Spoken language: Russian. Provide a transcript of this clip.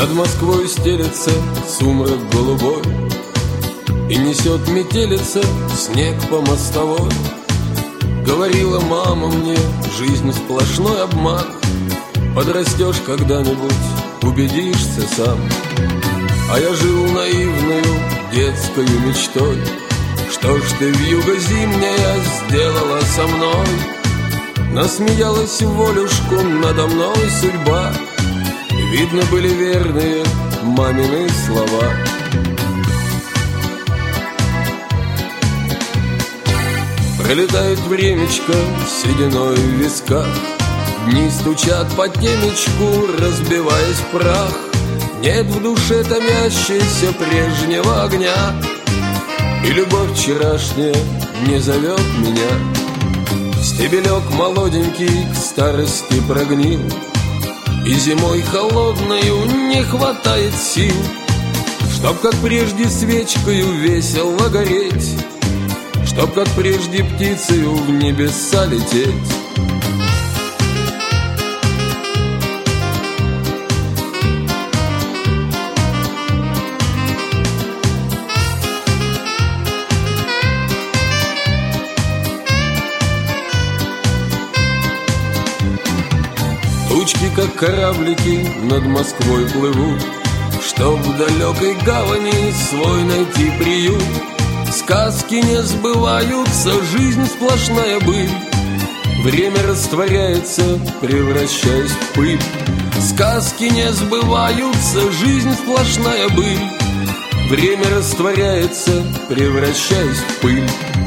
Над Москвой стелется сумрак голубой, и несет метелица снег по мостовой. Говорила мама мне, жизнь сплошной обман. Подрастешь когда-нибудь, убедишься сам. А я жил наивною детскою мечтой. Что ж ты вьюга зимняя сделала со мной? Насмеялась в волюшку надо мной судьба. Видно, были верные мамины слова. Пролетает времечко сединой в висках. Дни стучат по темечку, разбиваясь в прах. Нет в душе томящейся прежнего огня, и любовь вчерашняя не зовет меня. Стебелек молоденький к старости прогнил, и зимой холодною не хватает сил, чтоб как прежде свечкою весело гореть, чтоб как прежде птицею в небеса лететь. Тучки, как кораблики, над Москвой плывут, чтоб в далекой гавани свой найти приют. Сказки не сбываются, жизнь сплошная быль. Время растворяется, превращаясь в пыль. Сказки не сбываются, жизнь сплошная быль. Время растворяется, превращаясь в пыль.